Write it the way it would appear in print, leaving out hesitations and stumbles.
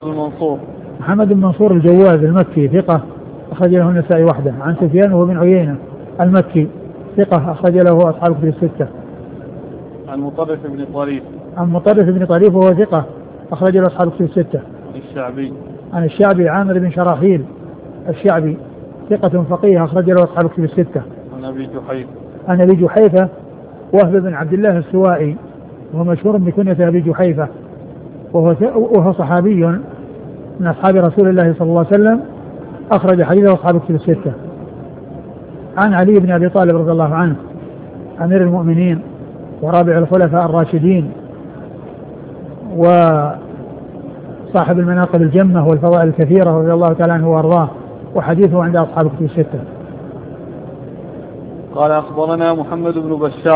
المنصور. محمد بن منصور الجواد المكي ثقة أخرج له النسائي وحده. عن سفيان وهو بن عيينة المكي ثقة أخرج له أصحاب الكتب الستة. عن مطرف بن طريف. عن مطرف بن طريف وهو ثقة أخرج له أصحاب الكتب الستة. عن الشعبي. عن الشعبي عامر بن شراحيل الشعبي ثقة فقيه أخرج له أصحاب الكتب الستة. عن أبي جحيفة. عن أبي جحيفة وهب بن عبد الله السوائي وهو مشهور بكنية أبي جحيفة وهو صحابي من أصحاب رسول الله صلى الله عليه وسلم أخرج حديثه أصحاب الكتب الستة. عن علي بن أبي طالب رضي الله عنه أمير المؤمنين ورابع الخلفاء الراشدين وصاحب المناقب الجمة والفضائل الكثيرة رضي الله تعالى عنه وأرضاه وحديثه عند أصحاب الكتب الستة. قال أخبرنا محمد بن بشار